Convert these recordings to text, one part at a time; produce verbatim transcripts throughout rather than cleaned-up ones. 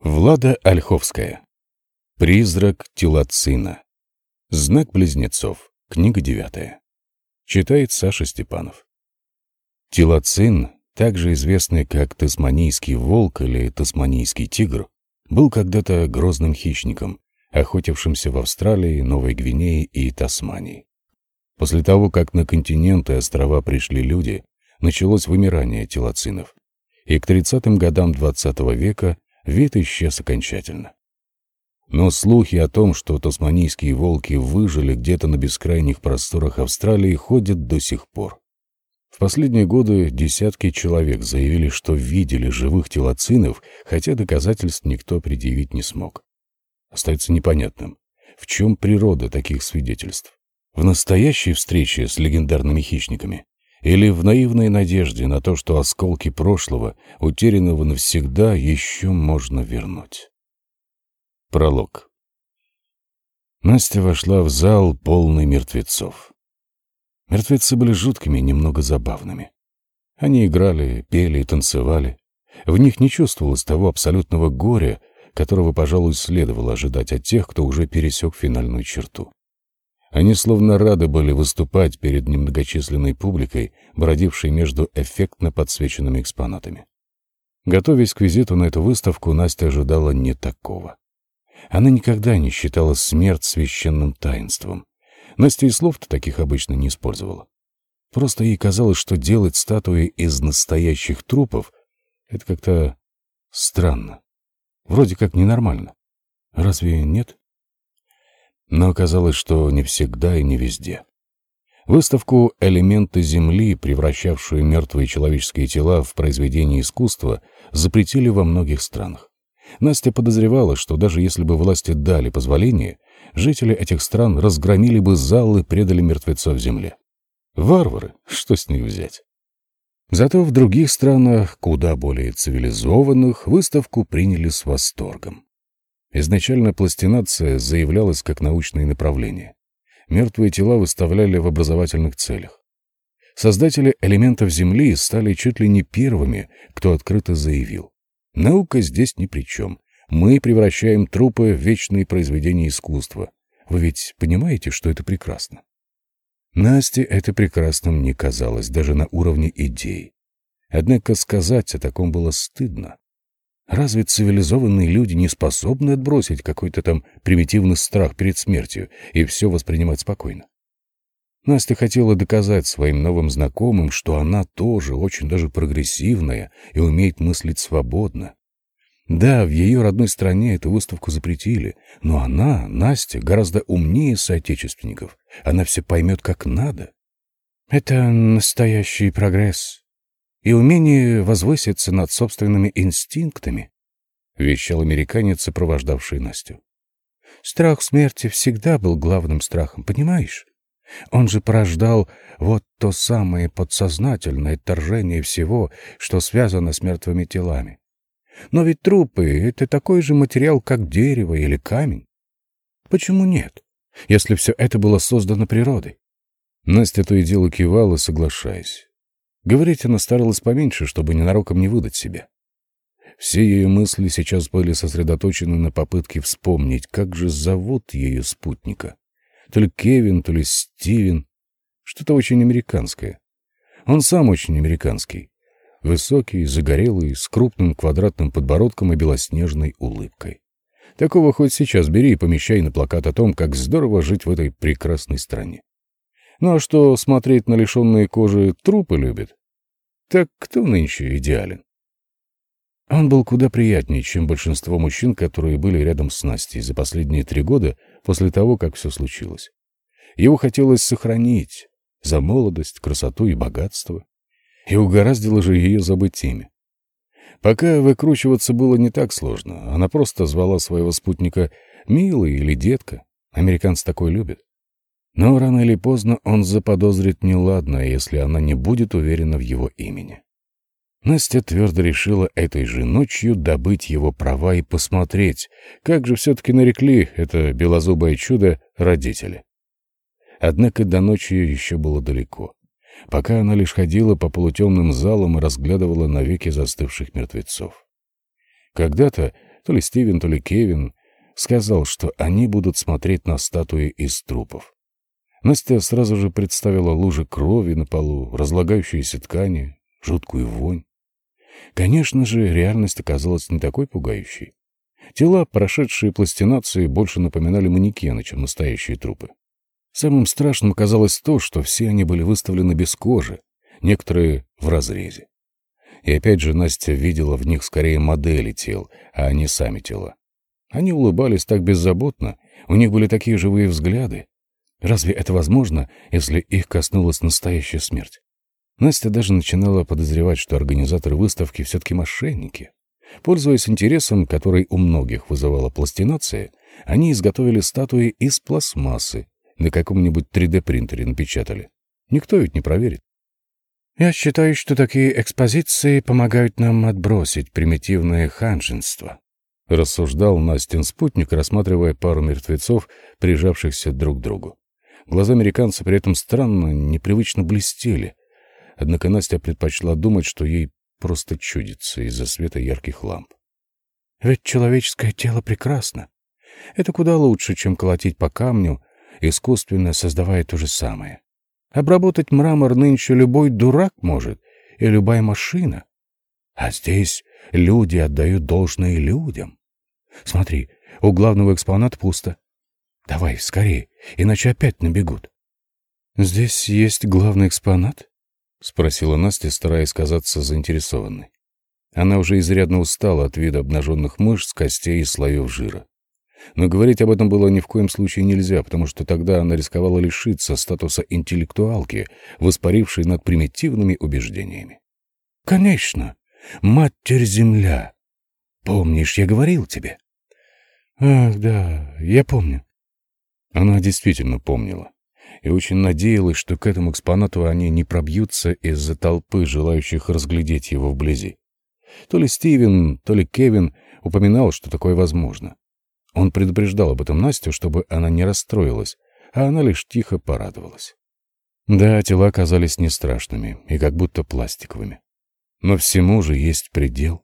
Влада Ольховская. Призрак Тилоцина. Знак близнецов. Книга девятая. Читает Саша Степанов. Тилоцин, также известный как тасманийский волк или тасманийский тигр, был когда-то грозным хищником, охотившимся в Австралии, Новой Гвинее и Тасмании. После того, как на континент и острова пришли люди, началось вымирание тилоцинов, и к тридцатым годам двадцатого века вид исчез окончательно. Но слухи о том, что тасманийские волки выжили где-то на бескрайних просторах Австралии, ходят до сих пор. В последние годы десятки человек заявили, что видели живых тилоцинов, хотя доказательств никто предъявить не смог. Остается непонятным, в чем природа таких свидетельств. В настоящей встрече с легендарными хищниками или в наивной надежде на то, что осколки прошлого, утерянного навсегда, еще можно вернуть. Пролог. Настя вошла в зал, полный мертвецов. Мертвецы были жуткими и немного забавными. Они играли, пели и танцевали. В них не чувствовалось того абсолютного горя, которого, пожалуй, следовало ожидать от тех, кто уже пересек финальную черту. Они словно рады были выступать перед немногочисленной публикой, бродившей между эффектно подсвеченными экспонатами. Готовясь к визиту на эту выставку, Настя ожидала не такого. Она никогда не считала смерть священным таинством. Настя и слов-то таких обычно не использовала. Просто ей казалось, что делать статуи из настоящих трупов — это как-то странно. Вроде как ненормально. Разве нет? Но оказалось, что не всегда и не везде. Выставку «Элементы Земли», превращавшую мертвые человеческие тела в произведения искусства, запретили во многих странах. Настя подозревала, что даже если бы власти дали позволение, жители этих стран разгромили бы зал и предали мертвецов земле. Варвары, что с них взять? Зато в других странах, куда более цивилизованных, выставку приняли с восторгом. Изначально пластинация заявлялась как научное направление. Мертвые тела выставляли в образовательных целях. Создатели «Элементов Земли» стали чуть ли не первыми, кто открыто заявил: наука здесь ни при чем. Мы превращаем трупы в вечные произведения искусства. Вы ведь понимаете, что это прекрасно? Насте это прекрасным не казалось даже на уровне идей. Однако сказать о таком было стыдно. Разве цивилизованные люди не способны отбросить какой-то там примитивный страх перед смертью и все воспринимать спокойно? Настя хотела доказать своим новым знакомым, что она тоже очень даже прогрессивная и умеет мыслить свободно. Да, в ее родной стране эту выставку запретили, но она, Настя, гораздо умнее соотечественников. Она все поймет как надо. Это настоящий прогресс. И умение возвыситься над собственными инстинктами, — вещал американец, сопровождавший Настю. Страх смерти всегда был главным страхом, понимаешь? Он же порождал вот то самое подсознательное отторжение всего, что связано с мертвыми телами. Но ведь трупы — это такой же материал, как дерево или камень. Почему нет, если все это было создано природой? Настя то и дело кивала, соглашаясь. Говорить она старалась поменьше, чтобы ненароком не выдать себя. Все ее мысли сейчас были сосредоточены на попытке вспомнить, как же зовут ее спутника. То ли Кевин, то ли Стивен. Что-то очень американское. Он сам очень американский. Высокий, загорелый, с крупным квадратным подбородком и белоснежной улыбкой. Такого хоть сейчас бери и помещай на плакат о том, как здорово жить в этой прекрасной стране. Ну а что смотреть на лишенные кожи трупы любит? Так кто нынче идеален? Он был куда приятнее, чем большинство мужчин, которые были рядом с Настей за последние три года после того, как все случилось. Его хотелось сохранить за молодость, красоту и богатство. И угораздило же ее забыть имя. Пока выкручиваться было не так сложно. Она просто звала своего спутника «милый» или «детка». Американцы такое любят. Но рано или поздно он заподозрит неладное, если она не будет уверена в его имени. Настя твердо решила этой же ночью добыть его права и посмотреть, как же все-таки нарекли это белозубое чудо родители. Однако до ночи еще было далеко. Пока она лишь ходила по полутемным залам и разглядывала навеки застывших мертвецов. Когда-то то ли Стивен, то ли Кевин, сказал, что они будут смотреть на статуи из трупов. Настя сразу же представила лужи крови на полу, разлагающиеся ткани, жуткую вонь. Конечно же, реальность оказалась не такой пугающей. Тела, прошедшие пластинации, больше напоминали манекены, чем настоящие трупы. Самым страшным оказалось то, что все они были выставлены без кожи, некоторые в разрезе. И опять же Настя видела в них скорее модели тел, а не сами тела. Они улыбались так беззаботно, у них были такие живые взгляды. Разве это возможно, если их коснулась настоящая смерть? Настя даже начинала подозревать, что организаторы выставки все-таки мошенники. Пользуясь интересом, который у многих вызывала пластинация, они изготовили статуи из пластмассы, на каком-нибудь три дэ принтере напечатали. Никто ведь не проверит. «Я считаю, что такие экспозиции помогают нам отбросить примитивное ханжество», — рассуждал Настин спутник, рассматривая пару мертвецов, прижавшихся друг к другу. Глаза американца при этом странно, непривычно блестели. Однако Настя предпочла думать, что ей просто чудится из-за света ярких ламп. «Ведь человеческое тело прекрасно. Это куда лучше, чем колотить по камню, искусственно создавая то же самое. Обработать мрамор нынче любой дурак может, и любая машина. А здесь люди отдают должное людям. Смотри, у главного экспоната пусто. Давай, скорее, иначе опять набегут». «Здесь есть главный экспонат?» — спросила Настя, стараясь казаться заинтересованной. Она уже изрядно устала от вида обнаженных мышц, костей и слоев жира. Но говорить об этом было ни в коем случае нельзя, потому что тогда она рисковала лишиться статуса интеллектуалки, воспарившей над примитивными убеждениями. «Конечно! Матерь-Земля! Помнишь, я говорил тебе?» «Ах, да, я помню». Она действительно помнила и очень надеялась, что к этому экспонату они не пробьются из-за толпы, желающих разглядеть его вблизи. То ли Стивен, то ли Кевин упоминал, что такое возможно. Он предупреждал об этом Настю, чтобы она не расстроилась, а она лишь тихо порадовалась. Да, тела казались не страшными и как будто пластиковыми. Но всему же есть предел.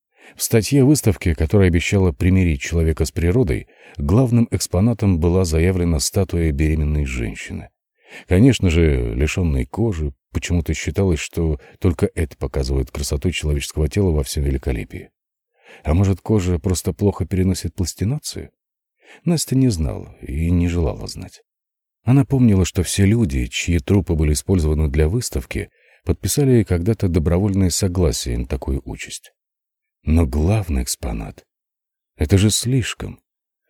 В статье выставки, которая обещала примирить человека с природой, главным экспонатом была заявлена статуя беременной женщины. Конечно же, лишенной кожи, почему-то считалось, что только это показывает красоту человеческого тела во всем великолепии. А может, кожа просто плохо переносит пластинацию? Настя не знала и не желала знать. Она помнила, что все люди, чьи трупы были использованы для выставки, подписали когда-то добровольное согласие на такую участь. Но главный экспонат — это же слишком.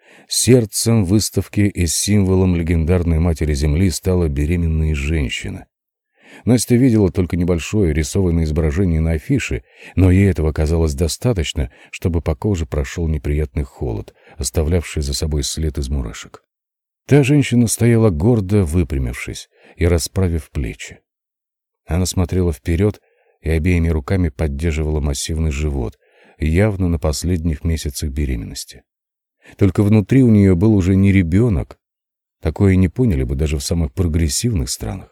Сердцем выставки и символом легендарной матери Земли стала беременная женщина. Настя видела только небольшое рисованное изображение на афише, но ей этого казалось достаточно, чтобы по коже прошел неприятный холод, оставлявший за собой след из мурашек. Та женщина стояла гордо выпрямившись и расправив плечи. Она смотрела вперед и обеими руками поддерживала массивный живот, явно на последних месяцах беременности. Только внутри у нее был уже не ребенок. Такое не поняли бы даже в самых прогрессивных странах.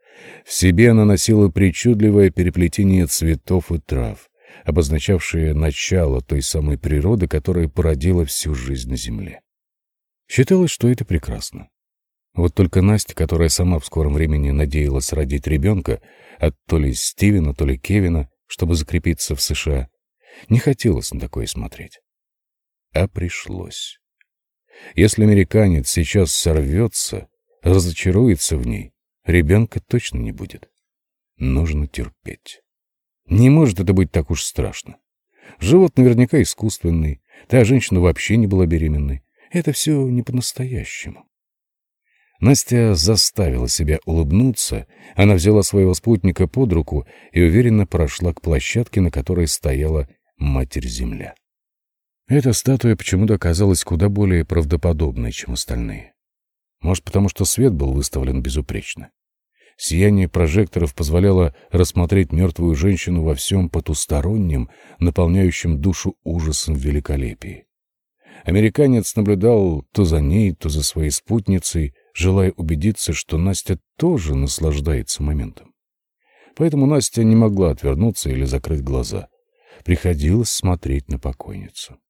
В себе она носила причудливое переплетение цветов и трав, обозначавшее начало той самой природы, которая породила всю жизнь на Земле. Считалось, что это прекрасно. Вот только Настя, которая сама в скором времени надеялась родить ребенка от то ли Стивена, то ли Кевина, чтобы закрепиться в США, не хотелось на такое смотреть. А пришлось. Если американец сейчас сорвется, разочаруется в ней, ребенка точно не будет. Нужно терпеть. Не может это быть так уж страшно. Живот наверняка искусственный, та женщина вообще не была беременной. Это все не по-настоящему. Настя заставила себя улыбнуться, она взяла своего спутника под руку и уверенно прошла к площадке, на которой стояла Матерь-Земля. Эта статуя почему-то оказалась куда более правдоподобной, чем остальные. Может, потому что свет был выставлен безупречно. Сияние прожекторов позволяло рассмотреть мертвую женщину во всем потустороннем, наполняющем душу ужасом великолепии. Американец наблюдал то за ней, то за своей спутницей, желая убедиться, что Настя тоже наслаждается моментом. Поэтому Настя не могла отвернуться или закрыть глаза. Приходилось смотреть на покойницу.